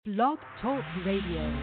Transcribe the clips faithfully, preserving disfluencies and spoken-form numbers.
Blog Talk Radio.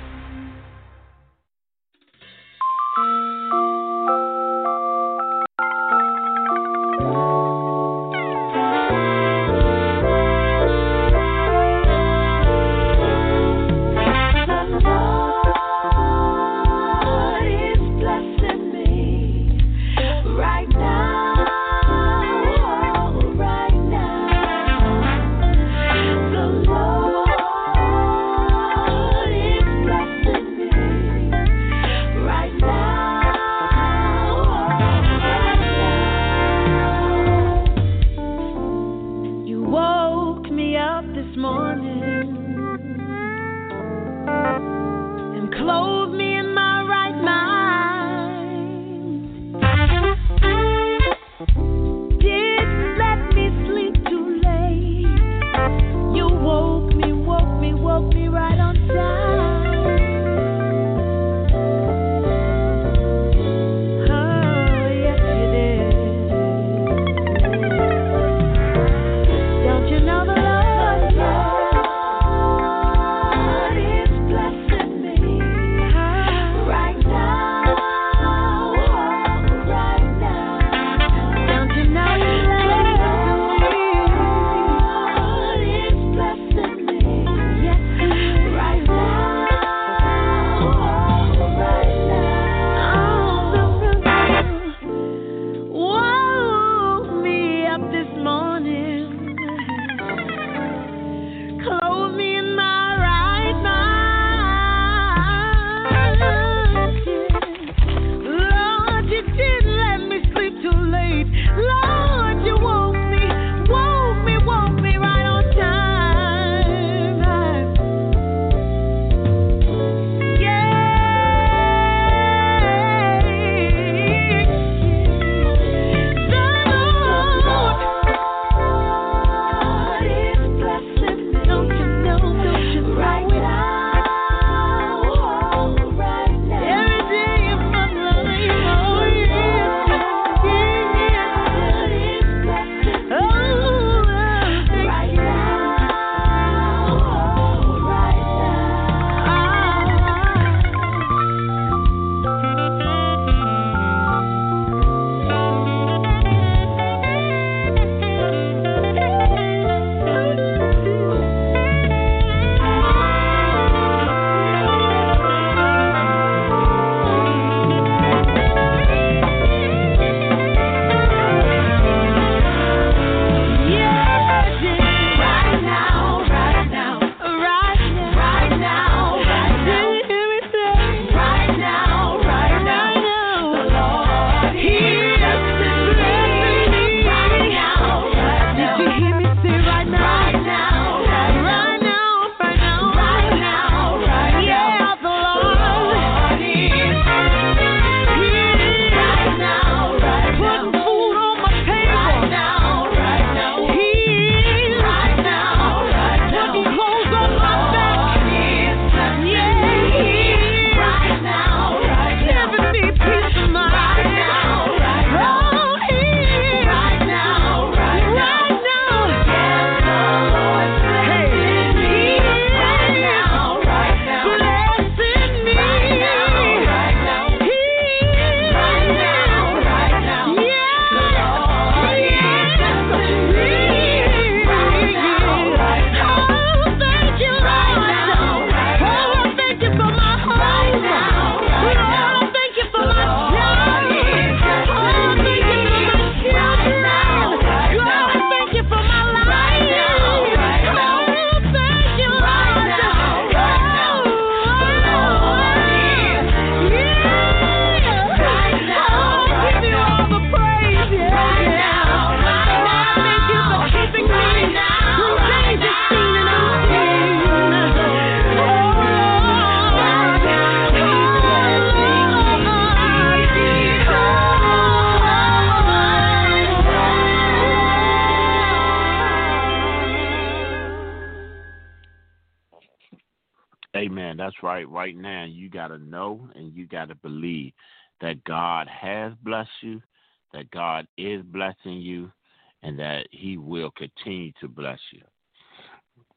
Amen. That's right. Right now, you got to know and you got to believe that God has blessed you, that God is blessing you, and that he will continue to bless you.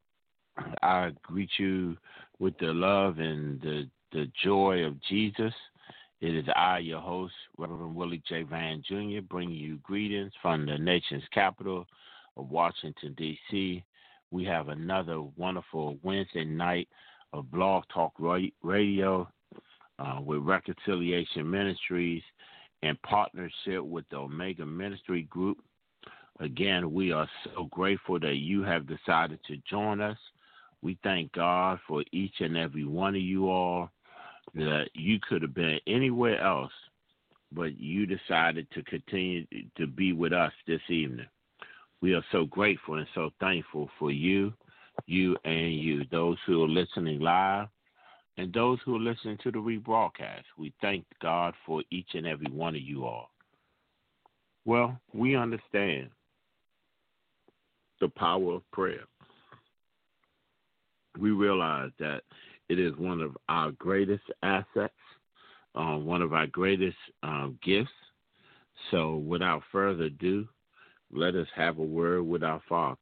I greet you with the love and the, the joy of Jesus. It is I, your host, Reverend Willie J. Van Junior, bringing you greetings from the nation's capital of Washington, D C We have another wonderful Wednesday night of Blog Talk Radio uh, with Reconciliation Ministries in partnership with the Omega Ministry Group. Again, we are so grateful that you have decided to join us. We thank God for each and every one of you all, that you could have been anywhere else, but you decided to continue to be with us this evening. We are so grateful and so thankful for you, you and you, those who are listening live and those who are listening to the rebroadcast. We thank God for each and every one of you all. Well, we understand the power of prayer. We realize that it is one of our greatest assets, uh, one of our greatest uh, gifts. So without further ado, let us have a word with our Father.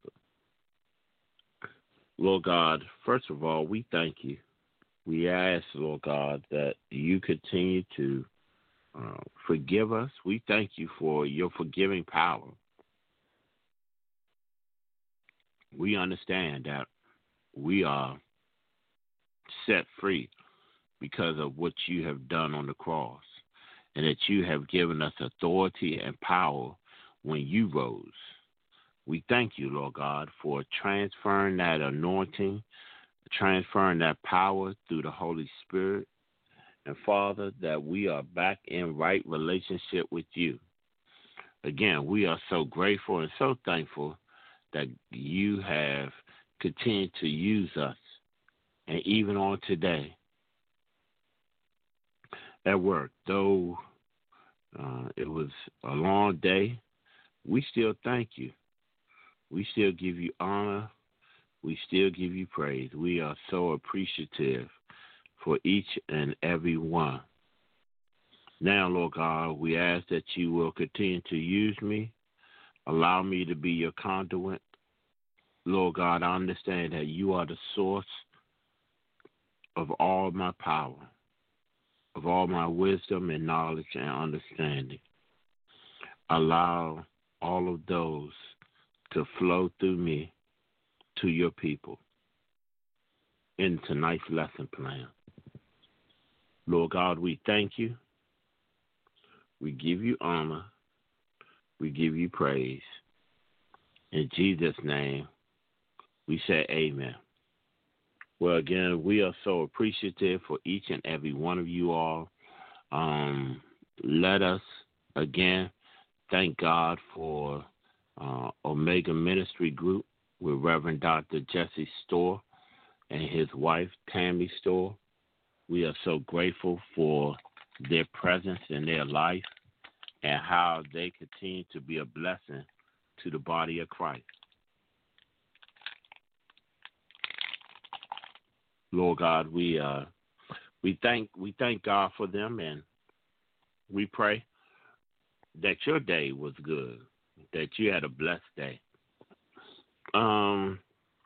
Lord God, first of all, we thank you. We ask, Lord God, that you continue to uh, forgive us. We thank you for your forgiving power. We understand that we are set free because of what you have done on the cross, and that you have given us authority and power when you rose. We thank you, Lord God, for transferring that anointing, transferring that power through the Holy Spirit. And Father, that we are back in right relationship with you. Again, we are so grateful and so thankful that you have continued to use us. And even on today, at work, though uh, it was a long day, we still thank you. We still give you honor. We still give you praise. We are so appreciative for each and every one. Now, Lord God, we ask that you will continue to use me. Allow me to be your conduit. Lord God, I understand that you are the source of all my power, of all my wisdom and knowledge and understanding. Allow all of those to flow through me to your people in tonight's lesson plan. Lord God, we thank you. We give you honor. We give you praise. In Jesus' name, we say amen. Well, again, we are so appreciative for each and every one of you all. Um, let us, again, thank God for uh, Omega Ministry Group with Reverend Doctor Jesse Storr and his wife, Tammy Storr. We are so grateful for their presence in their life and how they continue to be a blessing to the body of Christ. Lord God, we uh, we thank we thank God for them, and we pray that your day was good, that you had a blessed day. Um,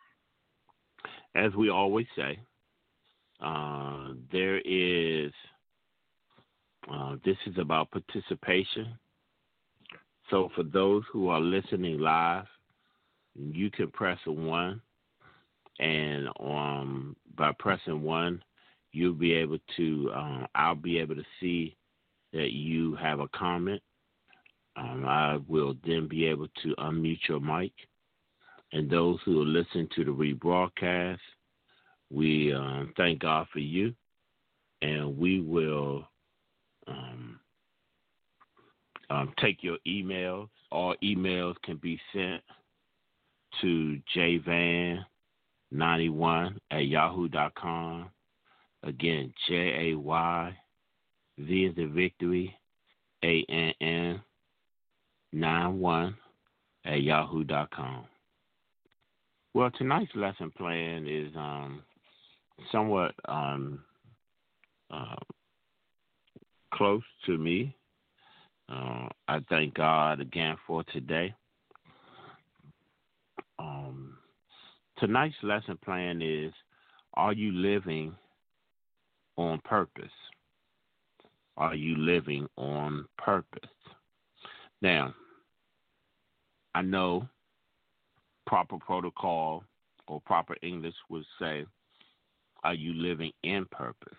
as we always say, uh, there is uh, this is about participation. So for those who are listening live, you can press a one. And um, by pressing one, you'll be able to, um, I'll be able to see that you have a comment. Um, I will then be able to unmute your mic. And those who are listening to the rebroadcast, we um, thank God for you. And we will um, um, take your emails. All emails can be sent to jvan ninety-one at yahoo dot com. Again, J A Y V is the victory, A N N ninety-one at yahoo dot com. Well, tonight's lesson plan is um, somewhat um, uh, close to me. Uh, I thank God again for today. Um, tonight's lesson plan is, are you living on purpose? Are you living on purpose? Now, I know proper protocol or proper English would say, are you living in purpose?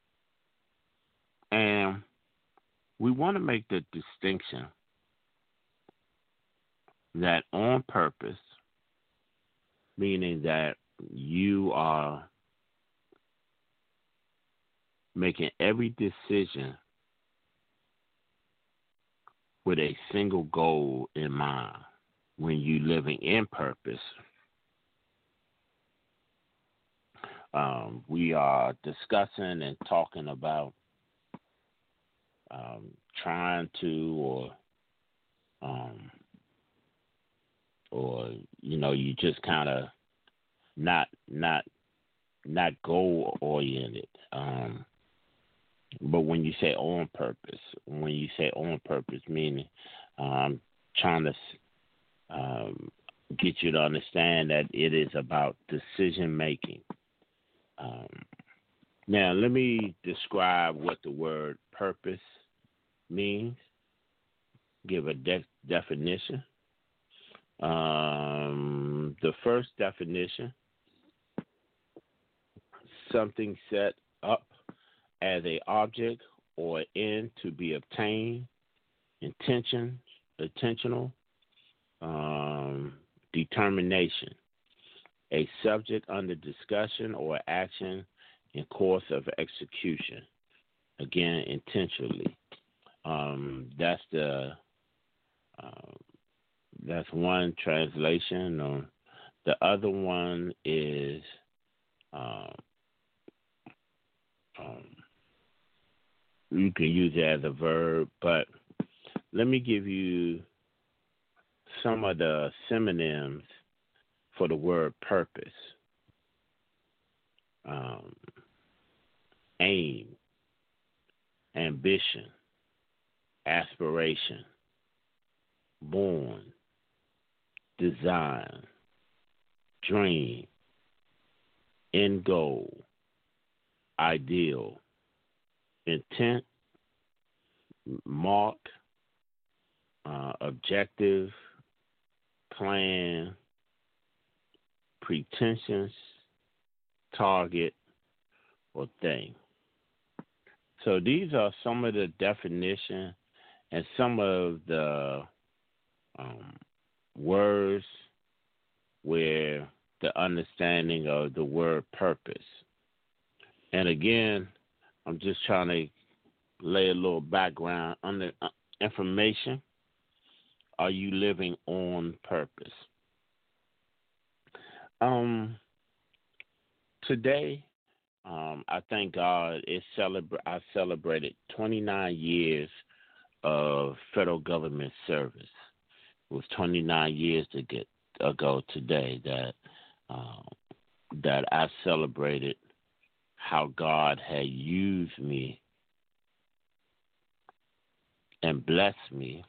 And we want to make the distinction that on purpose, meaning that you are making every decision with a single goal in mind. When you living in purpose, um, we are discussing and talking about um, trying to, or um, or you know, you just kind of not not not goal oriented. Um, but when you say on purpose, when you say on purpose, meaning um, trying to um, get you to understand that it is about decision making. Um, now, let me describe what the word purpose means. Give a de- definition. Um, the first definition: something set up as a object or end to be obtained, intention, intentional, um, determination, a subject under discussion or action in course of execution. Again, intentionally. Um, that's the uh, that's one translation. Um, the other one is um, um, you can use it as a verb, but let me give you some of the synonyms for the word purpose. Um, aim, ambition, aspiration, born, design, dream, end goal, ideal, intent, mark, uh, objective, plan, pretensions, target, or thing. So these are some of the definition and some of the um, words where the understanding of the word purpose. And again, I'm just trying to lay a little background under uh, information. Are you living on purpose? Um, today, um, I thank God it celebra- I celebrated twenty-nine years of federal government service. It was twenty-nine years to get, ago today that um, that I celebrated how God had used me and blessed me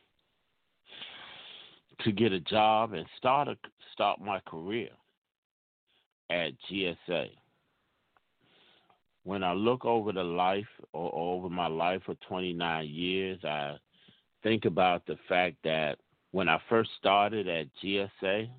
to get a job and start a, start my career at G S A. When I look over the life or over my life for twenty-nine years, I think about the fact that when I first started at G S A,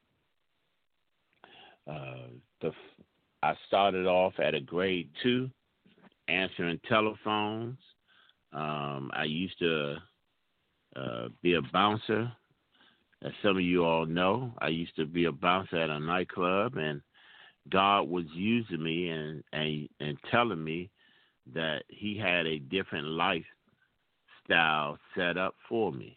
uh, the I started off at a grade two, answering telephones. Um, I used to uh, be a bouncer. As some of you all know, I used to be a bouncer at a nightclub, and God was using me and, and, and telling me that he had a different lifestyle set up for me.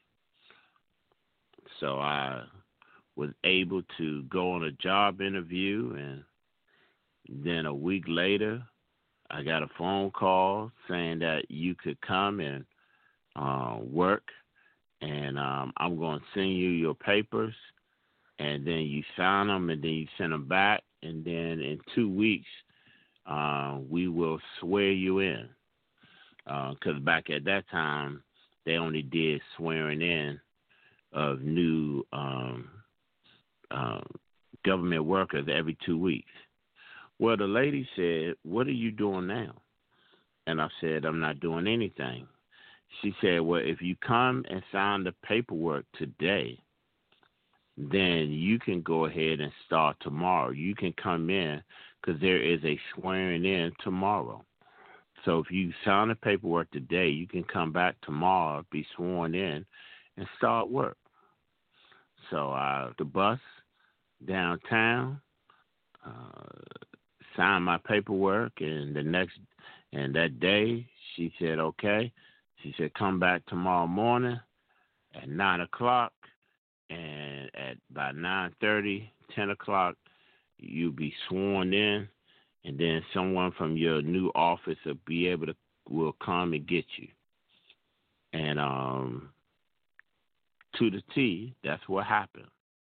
So I was able to go on a job interview, and then a week later, I got a phone call saying that you could come and uh, work, and um, I'm going to send you your papers, and then you sign them, and then you send them back, and then in two weeks, uh, we will swear you in. Because uh, back at that time, they only did swearing in of new um, um, government workers every two weeks. Well, the lady said, what are you doing now? And I said, I'm not doing anything. She said, well, if you come and sign the paperwork today, then you can go ahead and start tomorrow. You can come in because there is a swearing in tomorrow. So if you sign the paperwork today, you can come back tomorrow, be sworn in, and start work. So uh, the bus downtown, uh, signed my paperwork, and the next and that day she said, okay. She said, come back tomorrow morning at nine o'clock, and at by nine thirty, ten o'clock, you'll be sworn in, and then someone from your new office will be able to will come and get you. And um, to the T, that's what happened.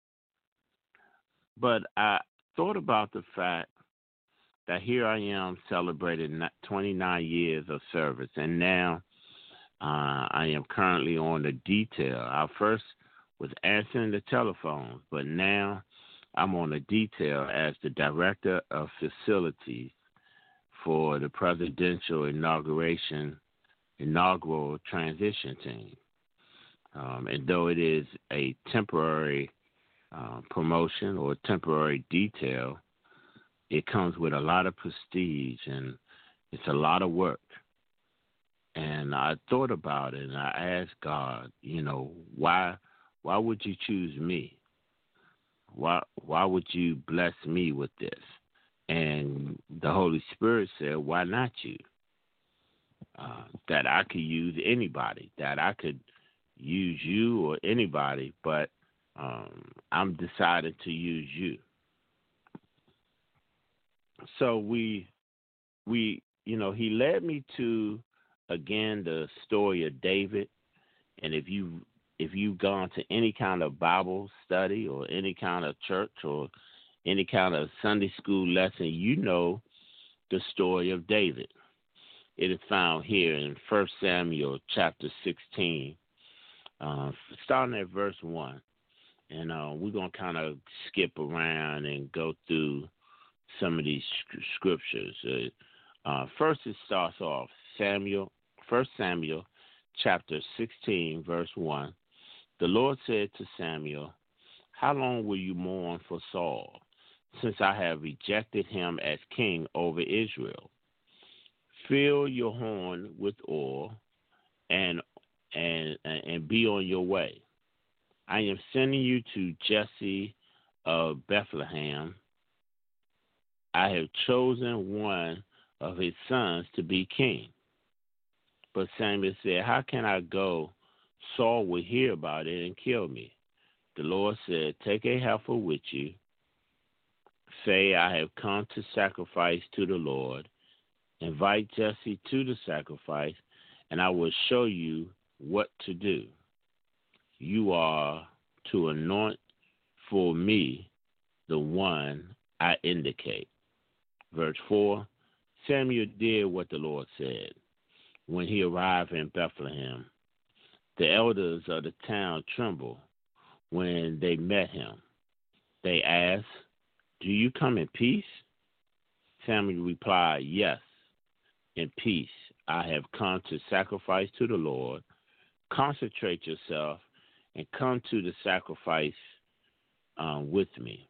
But I thought about the fact that here I am celebrating twenty-nine years of service, and now uh, I am currently on the detail. I first was answering the telephones, but now I'm on the detail as the director of facilities for the presidential inauguration, inaugural transition team. Um, and though it is a temporary uh, promotion or temporary detail, it comes with a lot of prestige, and it's a lot of work. And I thought about it, and I asked God, you know, why why would you choose me? Why why would you bless me with this? And the Holy Spirit said, why not you? Uh, that I could use anybody, that I could use you or anybody, but um, I'm decided to use you. So we, we, you know, he led me to, again, the story of David. And if you, if you've gone to any kind of Bible study or any kind of church or any kind of Sunday school lesson, you know the story of David. It is found here in First Samuel chapter sixteen, uh, starting at verse one. And uh, we're going to kind of skip around and go through some of these scriptures. Uh, uh, first, it starts off Samuel, First Samuel, chapter sixteen, verse one. The Lord said to Samuel, "How long will you mourn for Saul, since I have rejected him as king over Israel? Fill your horn with oil, and and and be on your way. I am sending you to Jesse of Bethlehem. I have chosen one of his sons to be king." But Samuel said, "How can I go? Saul will hear about it and kill me." The Lord said, "Take a heifer with you. Say, I have come to sacrifice to the Lord. Invite Jesse to the sacrifice, and I will show you what to do. You are to anoint for me the one I indicate." Verse four, Samuel did what the Lord said. When he arrived in Bethlehem, the elders of the town trembled when they met him. They asked, "Do you come in peace?" Samuel replied, "Yes, in peace. I have come to sacrifice to the Lord. Concentrate yourself and come to the sacrifice um, with me."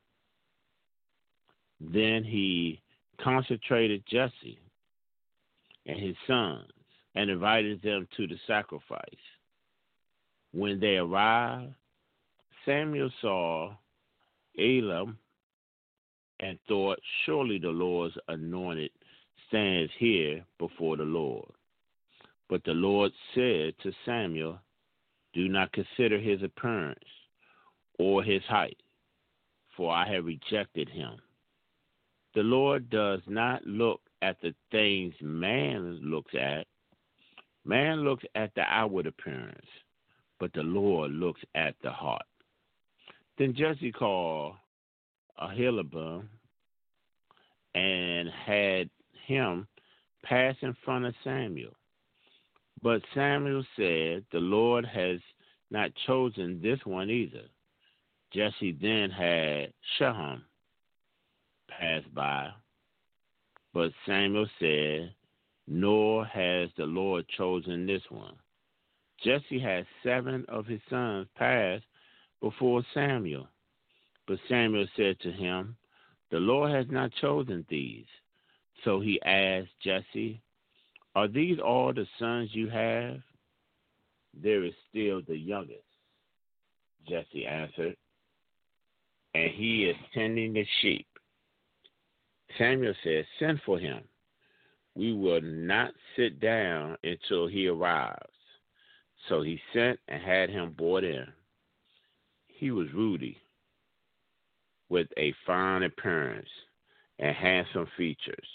Then he consecrated Jesse and his sons and invited them to the sacrifice. When they arrived, Samuel saw Elam and thought, "Surely the Lord's anointed stands here before the Lord." But the Lord said to Samuel, "Do not consider his appearance or his height, for I have rejected him. The Lord does not look at the things man looks at. Man looks at the outward appearance, but the Lord looks at the heart." Then Jesse called Aholiab and had him pass in front of Samuel. But Samuel said, "The Lord has not chosen this one either." Jesse then had Shaham passed by. But Samuel said, nor has the Lord chosen this one. Jesse had seven of his sons pass before Samuel. But Samuel said to him, the Lord has not chosen these. So he asked Jesse, are these all the sons you have? There is still the youngest, Jesse answered, and he is tending the sheep. Samuel said, send for him. We will not sit down until he arrives. So he sent and had him brought in. He was ruddy, with a fine appearance and handsome features.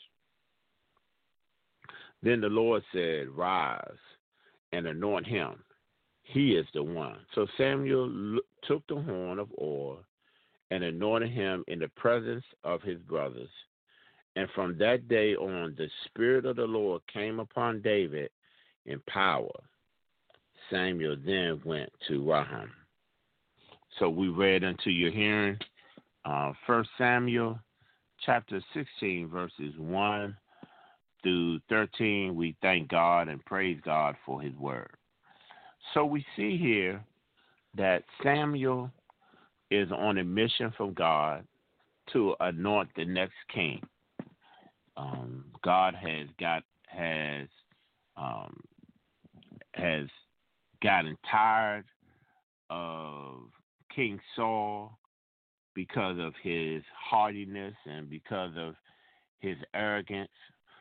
Then the Lord said, rise and anoint him. He is the one. So Samuel took the horn of oil and anointed him in the presence of his brothers. And from that day on, the Spirit of the Lord came upon David in power. Samuel then went to Raham. So we read unto your hearing uh, First Samuel chapter sixteen, verses one through thirteen. We thank God and praise God for his word. So we see here that Samuel is on a mission from God to anoint the next king. Um, God has got has um, has gotten tired of King Saul because of his haughtiness and because of his arrogance,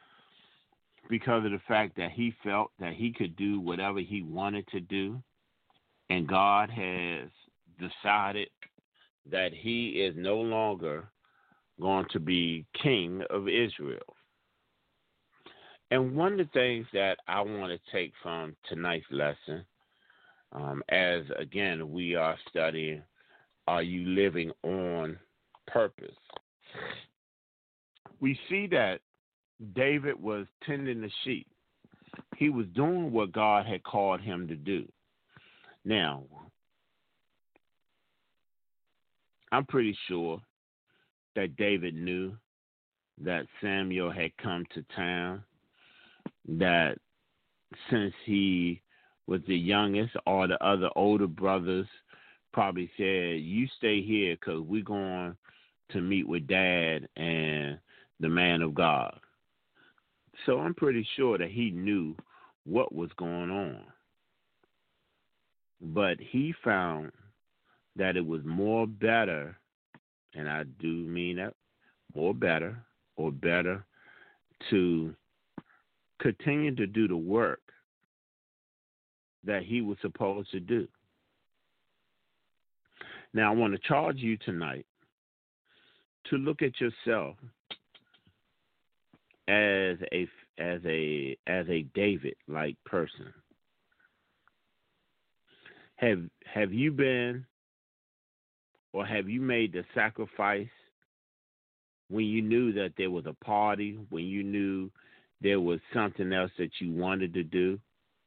because of the fact that he felt that he could do whatever he wanted to do, and God has decided that he is no longer going to be king of Israel. And one of the things that I want to take from tonight's lesson, um, as again we are studying, are you living on purpose? We see that David was tending the sheep. He was doing what God had called him to do. Now, I'm pretty sure that David knew that Samuel had come to town, that since he was the youngest, all the other older brothers probably said, you stay here because we're going to meet with Dad and the man of God. So I'm pretty sure that he knew what was going on. But he found that it was more better, and I do mean that, more better or better to continue to do the work that he was supposed to do. Now, I want to charge you tonight to look at yourself as a as a as a David-like person. Have have you been or have you made the sacrifice when you knew that there was a party, when you knew there was something else that you wanted to do?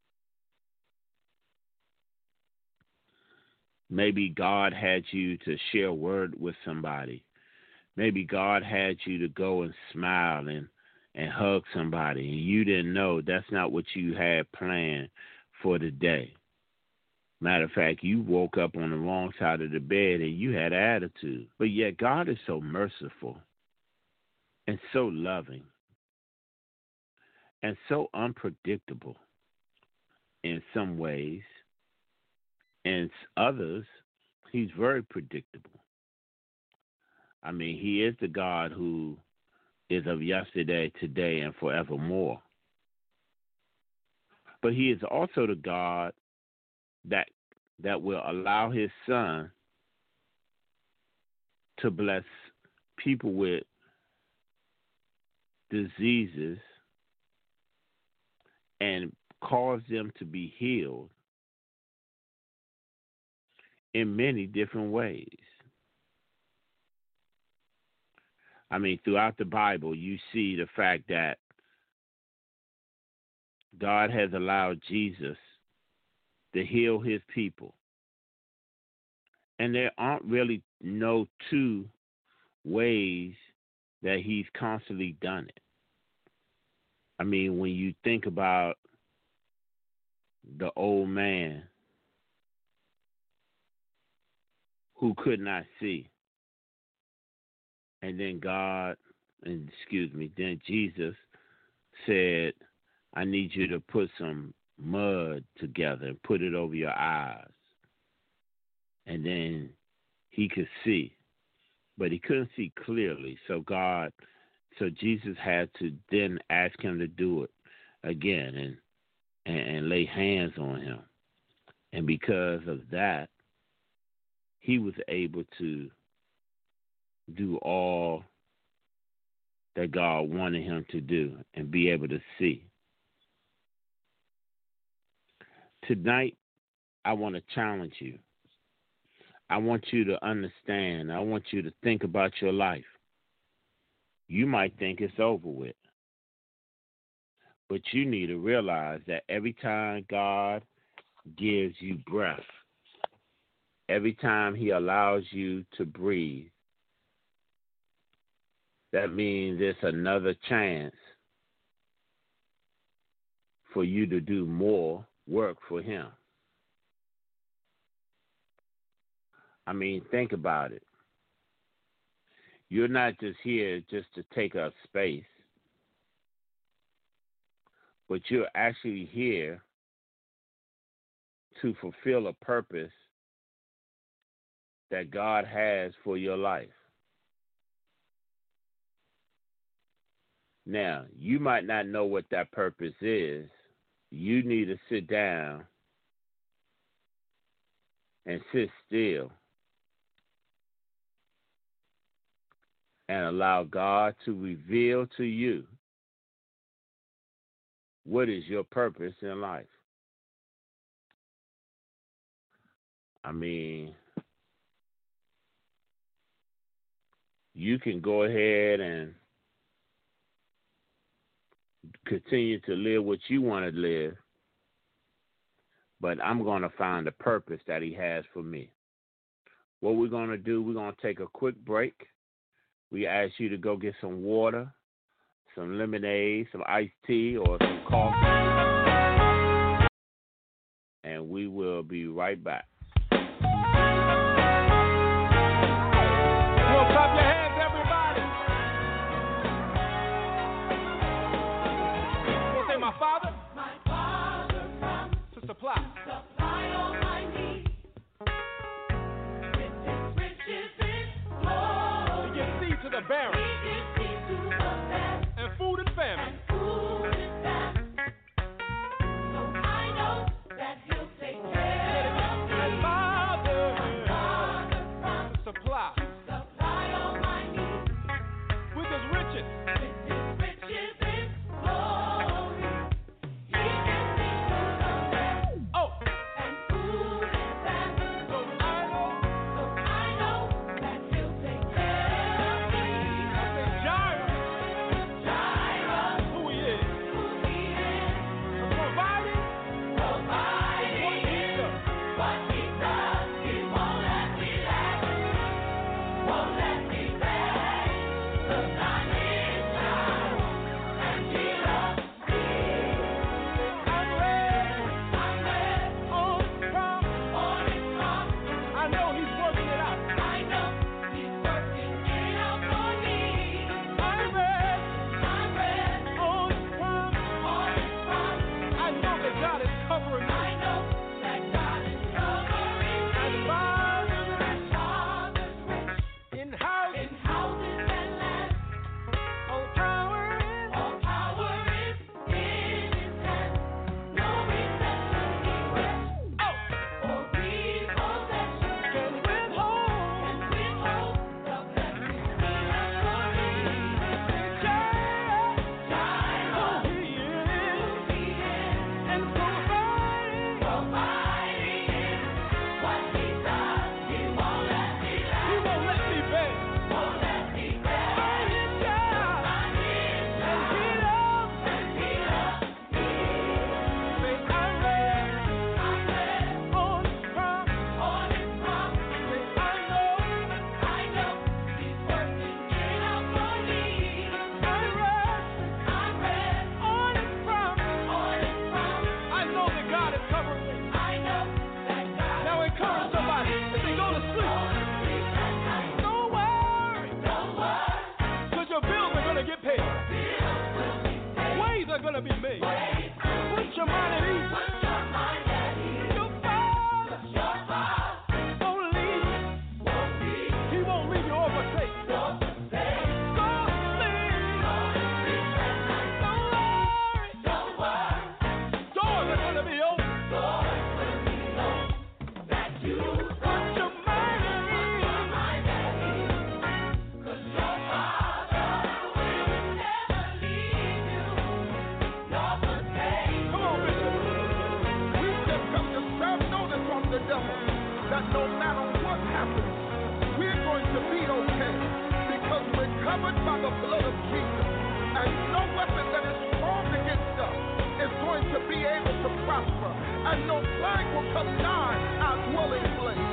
Maybe God had you to share a word with somebody. Maybe God had you to go and smile and, and hug somebody, and you didn't know that's not what you had planned for the day. Matter of fact, you woke up on the wrong side of the bed and you had attitude. But yet God is so merciful and so loving and so unpredictable in some ways. In others, he's very predictable. I mean, he is the God who is of yesterday, today, and forevermore. But he is also the God that that will allow his son to bless people with diseases and cause them to be healed in many different ways. I mean, throughout the Bible, you see the fact that God has allowed Jesus to heal his people. And there aren't really no two ways that he's constantly done it. I mean, when you think about the old man who could not see, and then God, and excuse me, then Jesus said, I need you to put some mud together and put it over your eyes. And then he could see, but he couldn't see clearly. So God, so Jesus had to then ask him to do it again and, and, and lay hands on him. And because of that, he was able to do all that God wanted him to do and be able to see. Tonight, I want to challenge you. I want you to understand. I want you to think about your life. You might think it's over with, but you need to realize that every time God gives you breath, every time he allows you to breathe, that means it's another chance for you to do more work for him. I mean, think about it. You're not just here just to take up space, but you're actually here to fulfill a purpose that God has for your life. Now, you might not know what that purpose is. You need to sit down and sit still and allow God to reveal to you what is your purpose in life. I mean, you can go ahead and continue to live what you want to live, but I'm going to find the purpose that he has for me. What we're going to do, we're going to take a quick break. We ask you to go get some water, some lemonade, some iced tea, or some coffee, and we will be right back. Well, clap your hands, everybody. We'll say, my Father, my Father comes to supply. supply all my needs. With his riches in glory. To give seed to the barren. He gives seed to the barren. And food and famine. And food and famine. So I know that he'll take care of me. And Father, My Father comes to supply. supply all my needs. With his riches. With his riches in glory. covered by the blood of Jesus. And no weapon that is formed against us is going to be able to prosper. And no plague will come nigh our dwelling place.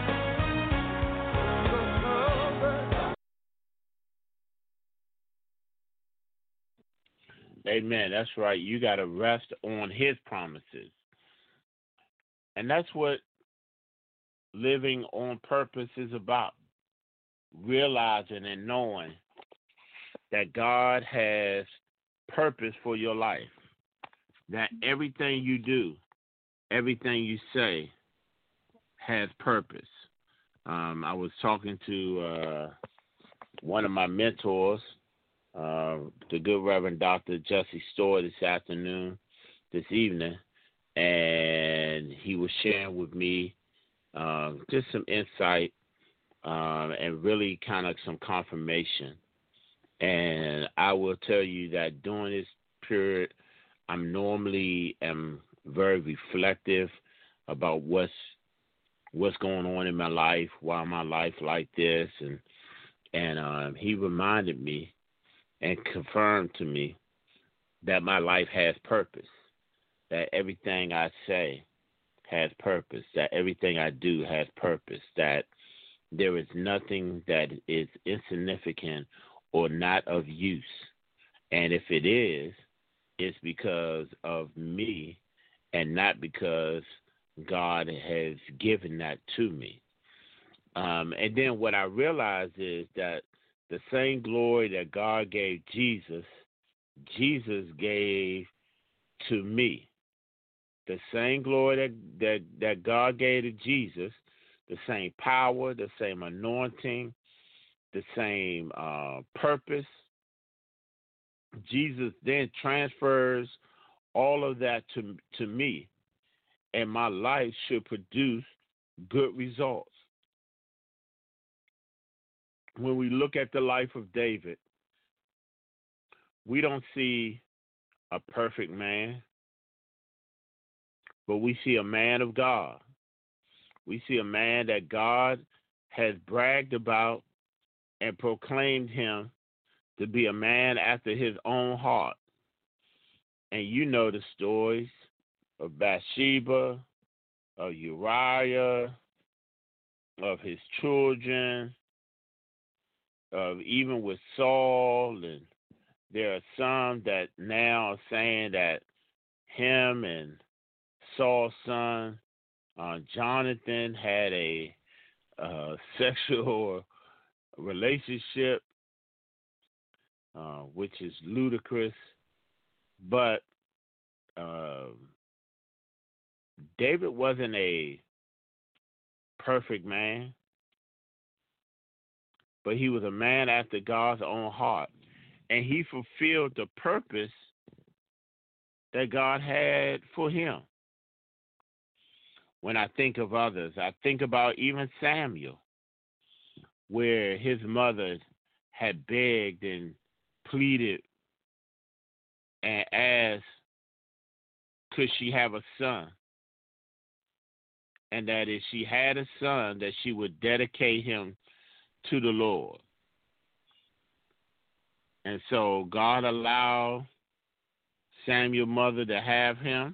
Amen. That's right. You got to rest on his promises. And that's what living on purpose is about. Realizing and knowing that God has purpose for your life. That everything you do, everything you say has purpose. Um, I was talking to uh, one of my mentors, Uh, the good Reverend Doctor Jesse Story this afternoon, this evening, and he was sharing with me um, just some insight um, and really kind of some confirmation. And I will tell you that during this period, I'm normally am very reflective about what's what's going on in my life, why my life like this, and and um, he reminded me and confirmed to me that my life has purpose, that everything I say has purpose, that everything I do has purpose, that there is nothing that is insignificant or not of use. And if it is, it's because of me and not because God has given that to me. Um, and then what I realized is that the same glory that God gave Jesus, Jesus gave to me. The same glory that, that, that God gave to Jesus, the same power, the same anointing, the same uh, purpose. Jesus then transfers all of that to, to me, and my life should produce good results. When we look at the life of David, we don't see a perfect man, but we see a man of God. We see a man that God has bragged about and proclaimed him to be a man after his own heart. And you know the stories of Bathsheba, of Uriah, of his children, of even with Saul, and there are some that now are saying that him and Saul's son, uh, Jonathan, had a uh, sexual relationship, uh, which is ludicrous. But uh, David wasn't a perfect man, but he was a man after God's own heart. And he fulfilled the purpose that God had for him. When I think of others, I think about even Samuel, where his mother had begged and pleaded and asked, could she have a son? And that if she had a son, that she would dedicate him to the Lord. And so God allowed Samuel's mother to have him.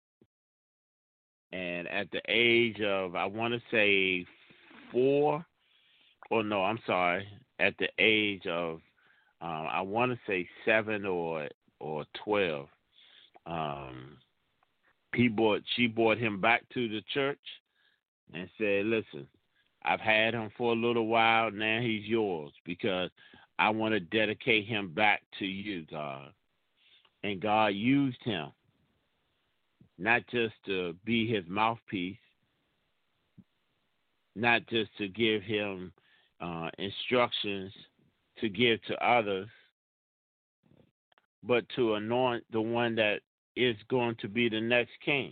And at the age of, I want to say four, or no, I'm sorry, at the age of, um, I want to say seven or or twelve, um, he brought, she brought him back to the church and said, listen, I've had him for a little while, now he's yours, because I want to dedicate him back to you, God. And God used him, not just to be his mouthpiece, not just to give him uh, instructions to give to others, but to anoint the one that is going to be the next king.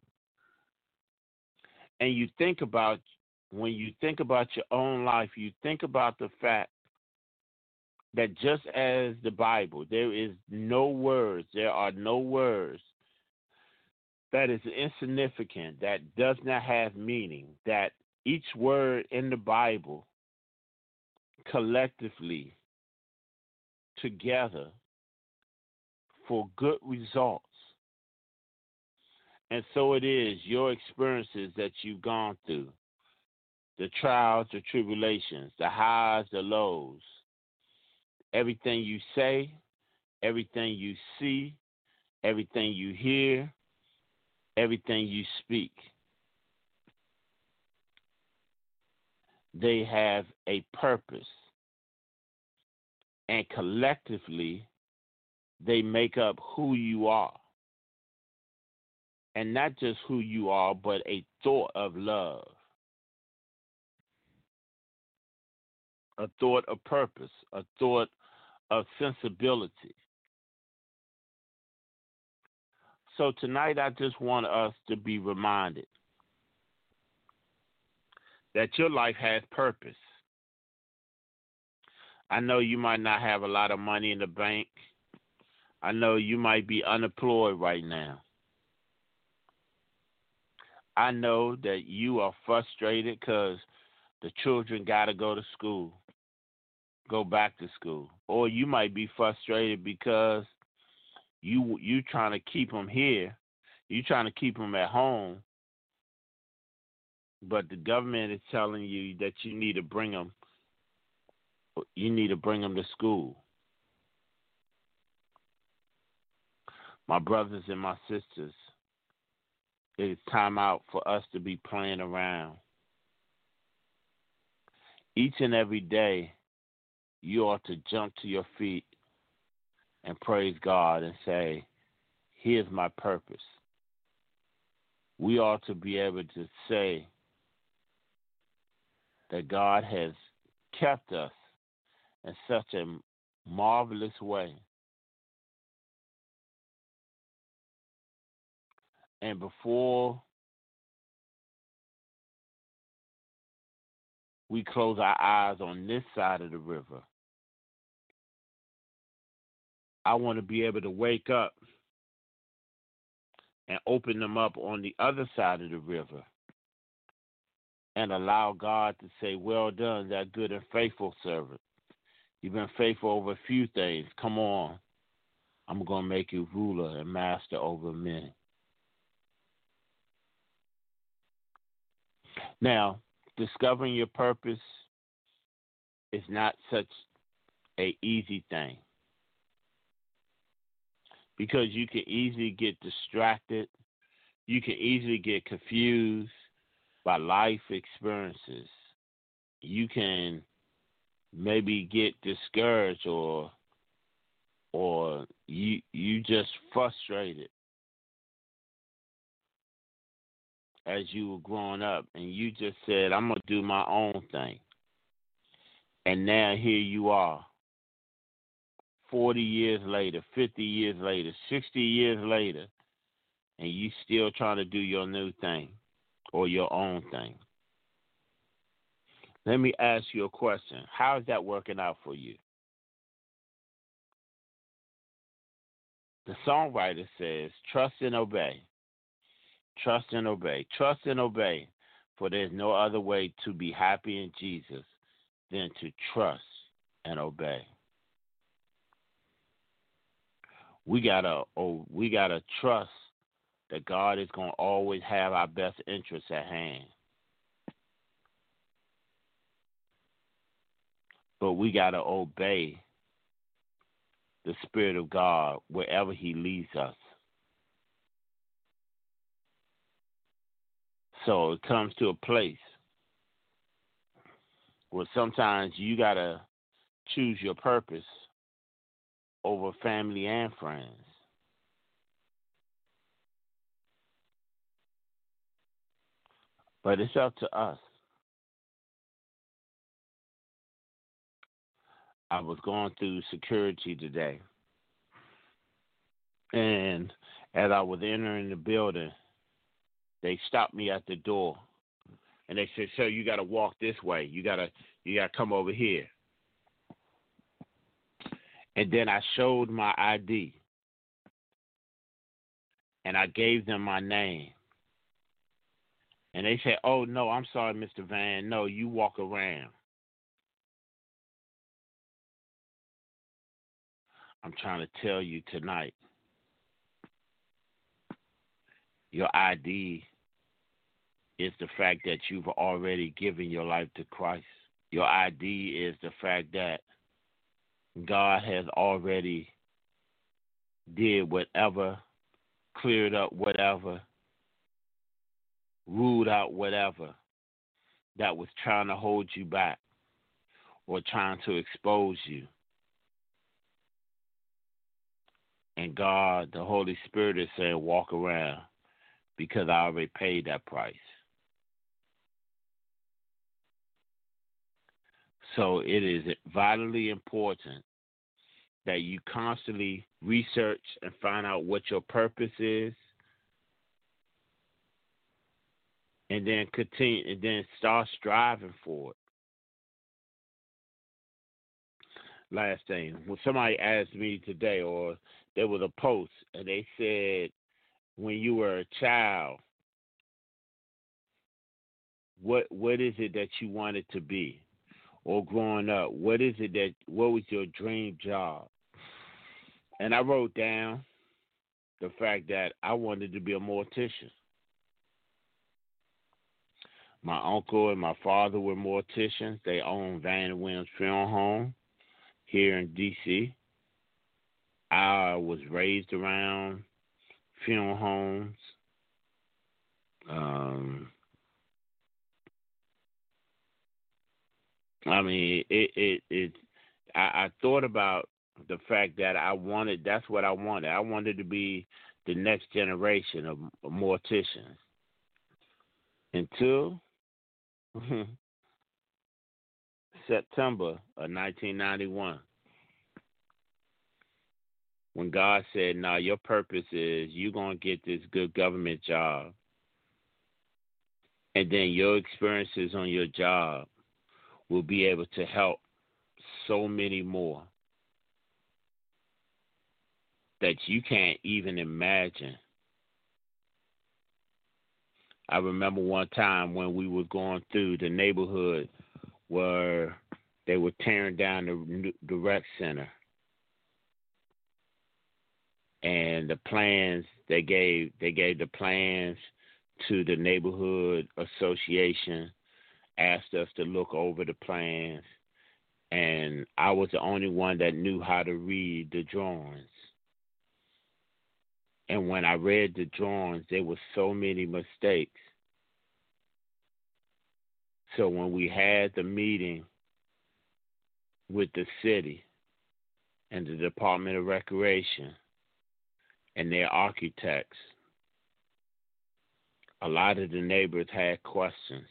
And you think about, when you think about your own life, you think about the fact that just as the Bible, there is no words, there are no words that is insignificant, that does not have meaning, that each word in the Bible collectively together for good results. And so it is, your experiences that you've gone through, the trials, the tribulations, the highs, the lows, everything you say, everything you see, everything you hear, everything you speak, they have a purpose. And collectively, they make up who you are. And not just who you are, but a thought of love, a thought of purpose, a thought of sensibility. So tonight, I just want us to be reminded that your life has purpose. I know you might not have a lot of money in the bank. I know you might be unemployed right now. I know that you are frustrated because the children got to go to school, go back to school. Or you might be frustrated because you you trying to keep them here. You trying to keep them at home. But the government is telling you that you need to bring them, you need to bring them to school. My brothers and my sisters, it is time out for us to be playing around. Each and every day, you ought to jump to your feet and praise God and say, here's my purpose. We ought to be able to say that God has kept us in such a marvelous way. And before we close our eyes on this side of the river, I want to be able to wake up and open them up on the other side of the river and allow God to say, well done, that good and faithful servant. You've been faithful over a few things. Come on. I'm going to make you ruler and master over many. Now, discovering your purpose is not such an easy thing because you can easily get distracted. You can easily get confused by life experiences. You can maybe get discouraged or or you you just frustrated as you were growing up and you just said, I'm going to do my own thing. And now here you are, forty years later, fifty years later, sixty years later, and you still trying to do your new thing or your own thing. Let me ask you a question. How is that working out for you? The songwriter says, trust and obey. Trust and obey. Trust and obey, for there's no other way to be happy in Jesus than to trust and obey. We gotta, oh, we gotta trust that God is gonna always have our best interests at hand. But we gotta obey the Spirit of God wherever He leads us. So it comes to a place where sometimes you got to choose your purpose over family and friends. But it's up to us. I was going through security today, and as I was entering the building, they stopped me at the door, and they said, "Sir, you got to walk this way. You gotta, you gotta come over here." And then I showed my I D, and I gave them my name, and they said, "Oh no, I'm sorry, Mister Van. No, you walk around." I'm trying to tell you tonight, your I D is the fact that you've already given your life to Christ. Your I D is the fact that God has already did whatever, cleared up whatever, ruled out whatever that was trying to hold you back or trying to expose you. And God, the Holy Spirit is saying, walk around because I already paid that price. So it is vitally important that you constantly research and find out what your purpose is, and then continue, and then start striving for it. Last thing, when somebody asked me today, or there was a post, and they said, when you were a child, what what is it that you wanted to be? Or growing up, what is it that, what was your dream job? And I wrote down the fact that I wanted to be a mortician. My uncle and my father were morticians. They owned Van and Williams Funeral Home here in D C I was raised around funeral homes. Um, I mean, it, it, it I, I thought about the fact that I wanted, that's what I wanted. I wanted to be the next generation of morticians. Until September of nineteen ninety-one, when God said, "Now your purpose is you're going to get this good government job, and then your experiences on your job will be able to help so many more that you can't even imagine." I remember one time when we were going through the neighborhood where they were tearing down the, the rec center. And the plans, they gave they gave the plans to the neighborhood association, asked us to look over the plans, and I was the only one that knew how to read the drawings. And when I read the drawings, there were so many mistakes. So when we had the meeting with the city and the Department of Recreation and their architects, a lot of the neighbors had questions.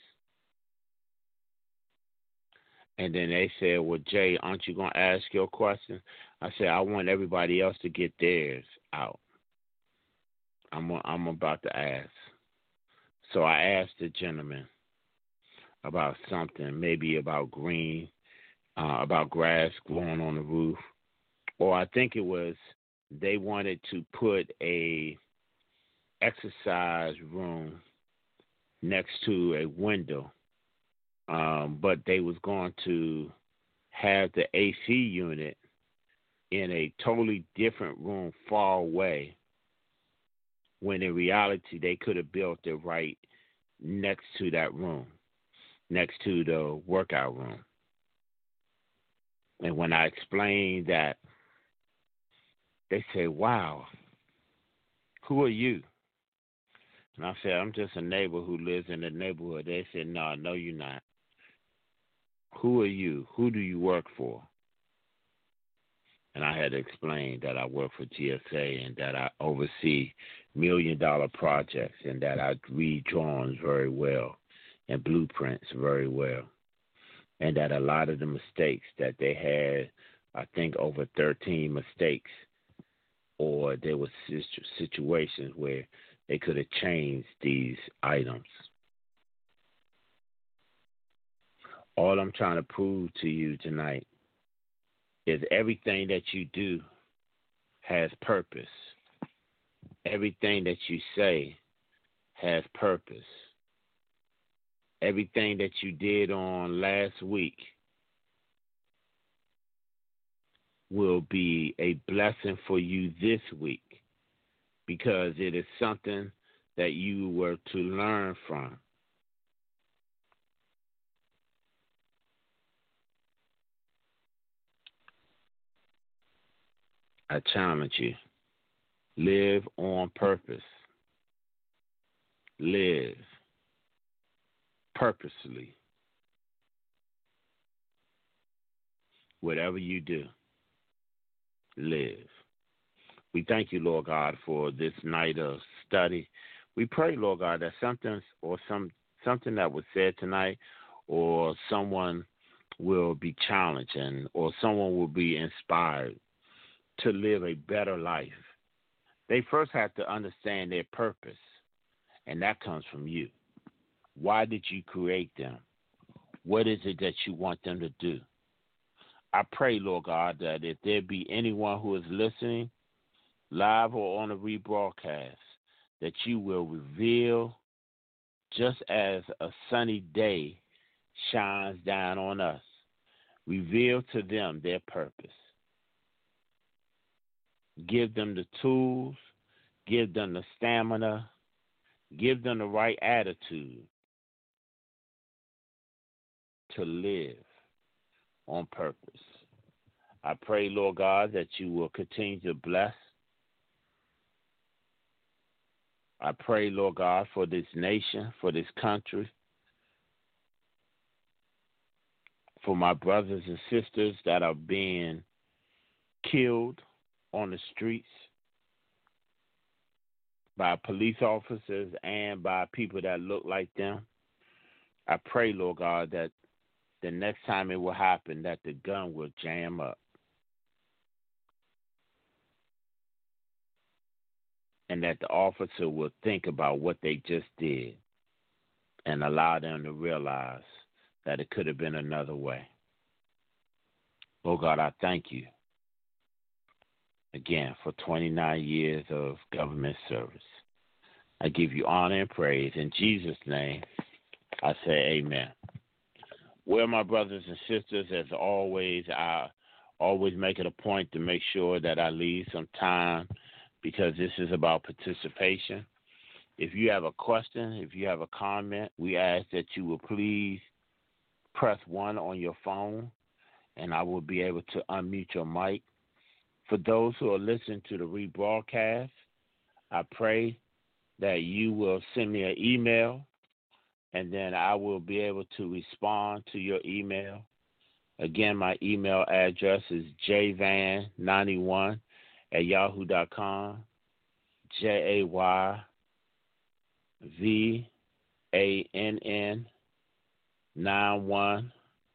And then they said, "Well, Jay, aren't you going to ask your question?" I said, "I want everybody else to get theirs out. I'm I'm about to ask." So I asked the gentleman about something, maybe about green, uh, about grass growing on the roof. Or I think it was they wanted to put a exercise room next to a window, um, but they was going to have the A C unit in a totally different room far away, when in reality they could have built it right next to that room, next to the workout room. And when I explained that, they said, "Wow, who are you?" And I said, "I'm just a neighbor who lives in the neighborhood." They said, "No, no, you're not. Who are you? Who do you work for?" And I had to explain that I work for G S A and that I oversee million dollar projects and that I read drawings very well and blueprints very well. And that a lot of the mistakes that they had, I think over thirteen mistakes, or there were situations where they could have changed these items. All I'm trying to prove to you tonight is everything that you do has purpose. Everything that you say has purpose. Everything that you did on last week will be a blessing for you this week, because it is something that you were to learn from. I challenge you. Live on purpose. Live purposely. Whatever you do, live. We thank you, Lord God, for this night of study. We pray, Lord God, that something or some something that was said tonight, or someone will be challenged, and or someone will be inspired to live a better life. They first have to understand their purpose, and that comes from you. Why did you create them? What is it that you want them to do? I pray, Lord God, that if there be anyone who is listening, live or on a rebroadcast, that you will reveal, just as a sunny day shines down on us, reveal to them their purpose. Give them the tools, give them the stamina, give them the right attitude to live on purpose. I pray, Lord God, that you will continue to bless. I pray, Lord God, for this nation, for this country, for my brothers and sisters that are being killed on the streets by police officers and by people that look like them. I pray, Lord God, that the next time it will happen, that the gun will jam up. And that the officer will think about what they just did and allow them to realize that it could have been another way. Lord God, I thank you again for twenty-nine years of government service. I give you honor and praise. In Jesus' name, I say amen. Well, my brothers and sisters, as always, I always make it a point to make sure that I leave some time, because this is about participation. If you have a question, if you have a comment, we ask that you will please press one on your phone, and I will be able to unmute your mic. For those who are listening to the rebroadcast, I pray that you will send me an email, and then I will be able to respond to your email. Again, my email address is j van ninety-one at yahoo dot com, J A Y V A N N nine one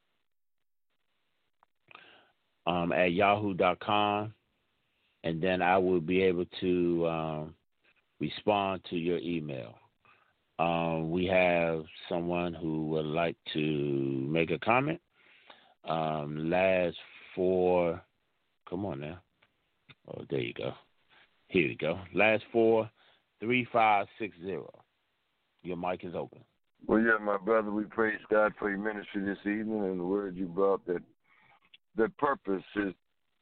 um, at yahoo dot com, and then I will be able to um, respond to your email. Um, we have someone who would like to make a comment. Um, last four, come on now. Oh, there you go. Here we go. Last four, three five six zero. Your mic is open. Well, yeah, my brother, we praise God for your ministry this evening and the word you brought, that the purpose is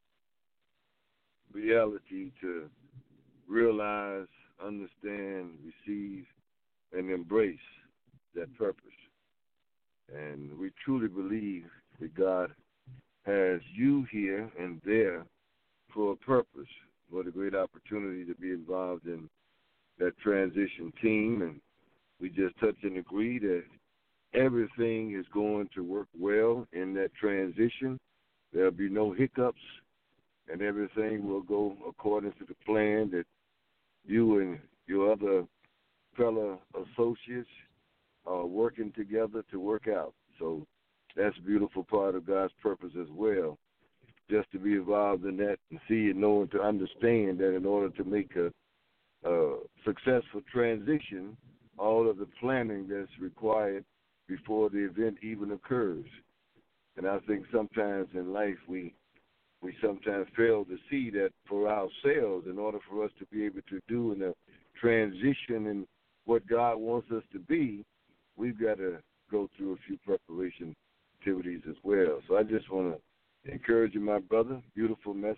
reality to realize, understand, receive, and embrace that purpose. And we truly believe that God has you here and there for a purpose. What a great opportunity to be involved in that transition team. And we just touch and agree that everything is going to work well in that transition. There'll be no hiccups, and everything will go according to the plan that you and your other fellow associates are working together to work out. So that's a beautiful part of God's purpose as well, just to be involved in that and see and know and to understand that in order to make a, a successful transition, all of the planning that's required before the event even occurs. And I think sometimes in life we we sometimes fail to see that for ourselves, in order for us to be able to do in a transition in what God wants us to be, we've got to go through a few preparation activities as well. So I just want to encourage you, my brother. Beautiful message.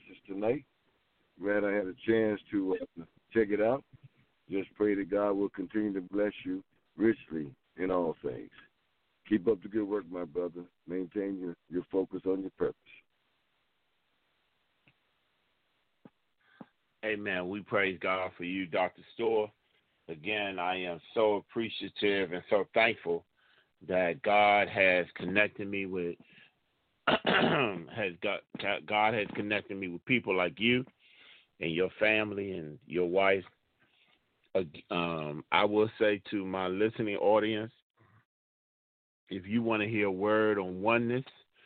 just pray that God will continue to bless you richly in all things. Keep up the good work, my brother. Maintain your, your focus on your purpose. Amen. We praise God for you, Doctor Storr. Again, I am so appreciative and so thankful that God has connected me with has got God has connected me with people like you and your family and your wife. Um, I will say to my listening audience, if you want to hear a word on oneness,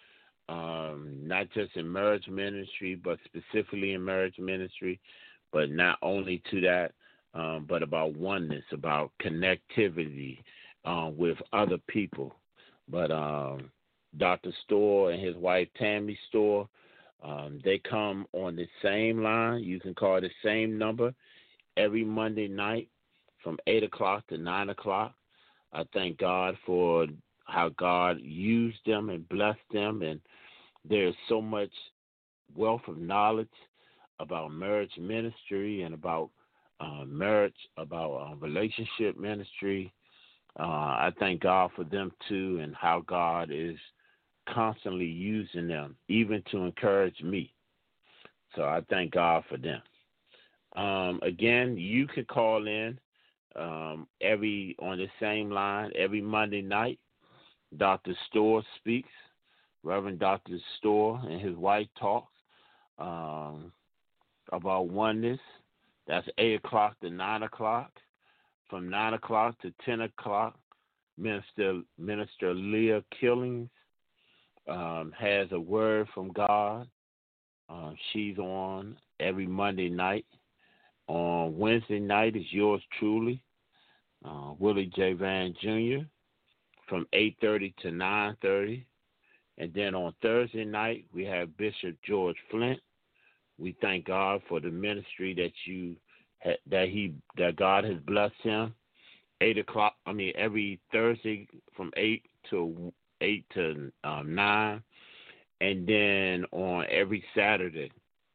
um, not just in marriage ministry, but specifically in marriage ministry, but not only to that, um, but about oneness, about connectivity uh, with other people. But um, Doctor Storr and his wife Tammy Storr, um, they come on the same line. You can call the same number every Monday night from eight o'clock to nine o'clock. I thank God for how God used them and blessed them, and there's so much wealth of knowledge about marriage ministry and about uh, marriage, about uh, relationship ministry. Uh, I thank God for them too, and how God is constantly using them, even to encourage me. So I thank God for them. Um, again, you can call in um, every on the same line every Monday night. Doctor Storr speaks. Reverend Doctor Storr and his wife talks um, about oneness. That's eight o'clock to nine o'clock. From nine o'clock to ten o'clock, Minister Minister Leah Killings um, has a word from God. Uh, she's on every Monday night. On Wednesday night is yours truly, uh, Willie J. Van Junior, from eight thirty to nine thirty. And then on Thursday night, we have Bishop George Flint. We thank God for the ministry that you that he that God has blessed him. Eight o'clock. I mean, every Thursday from eight to eight to um, nine, and then on every Saturday,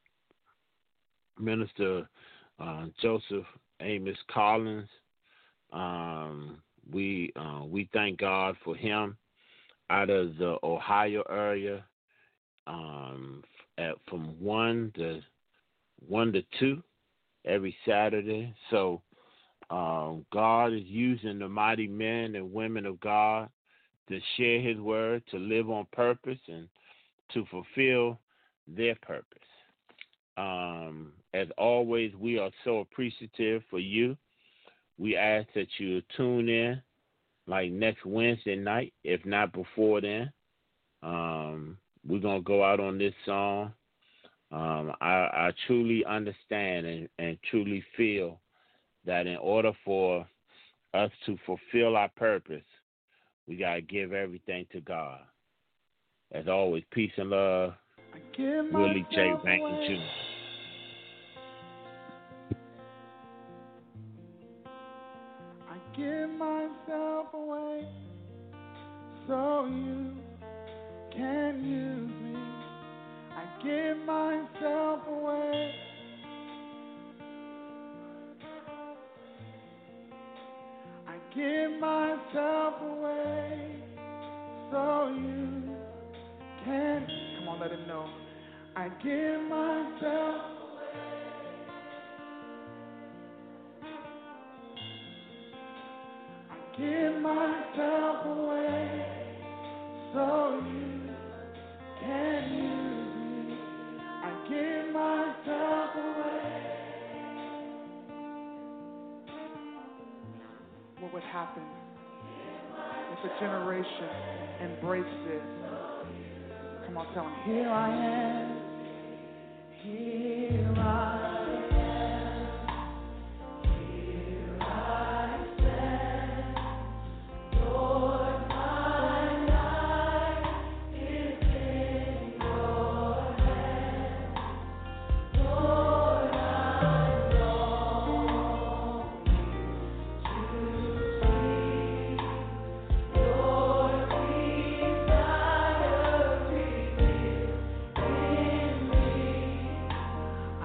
Minister uh, Joseph Amos Collins. Um, we uh, we thank God for him out of the Ohio area, um, at, from one to one to two every Saturday. So um, God is using the mighty men and women of God to share His word, to live on purpose, and to fulfill their purpose. Um, as always, we are so appreciative for you. We ask that you tune in like next Wednesday night, if not before then. Um, we're going to go out on this song. Um, I, I truly understand and, and truly feel that in order for us to fulfill our purpose, we got to give everything to God. As always, peace and love, Willie J. Banker Junior I give myself away so you can use me. I give myself away. I give myself away so you can. Come on, let him know. I give myself away. I give myself away so you can use me. I give myself away. What would happen if a generation embraced this? Come on, tell them, here I am. Here I am. Here I stand. Lord, my life is in your hands. Lord, I long to see your desire revealed in me.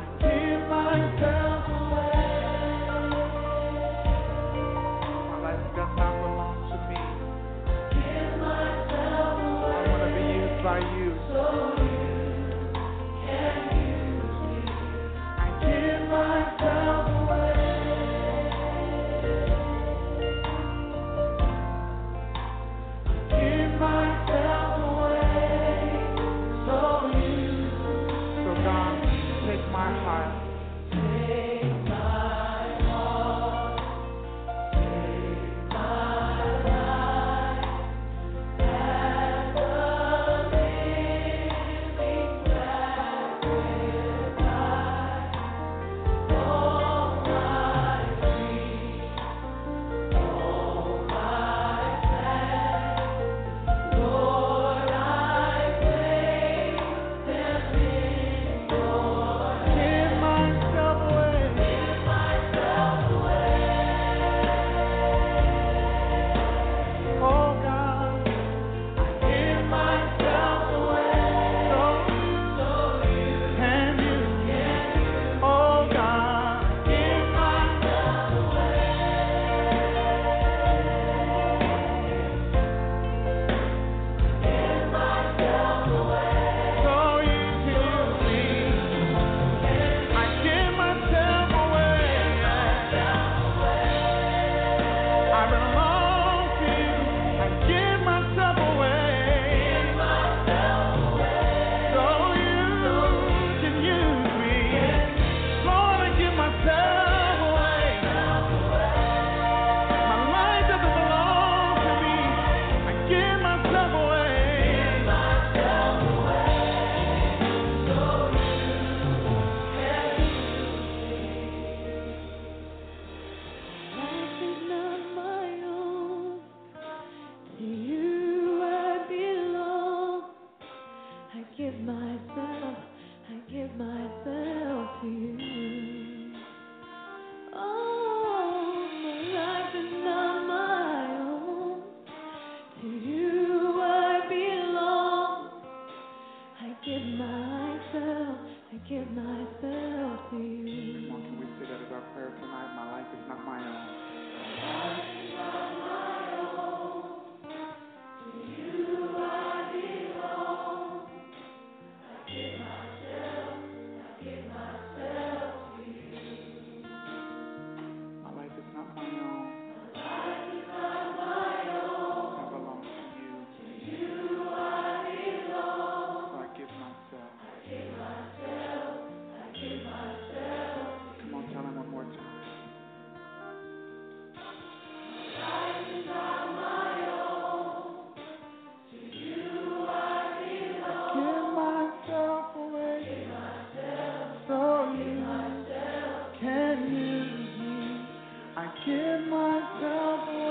give myself away.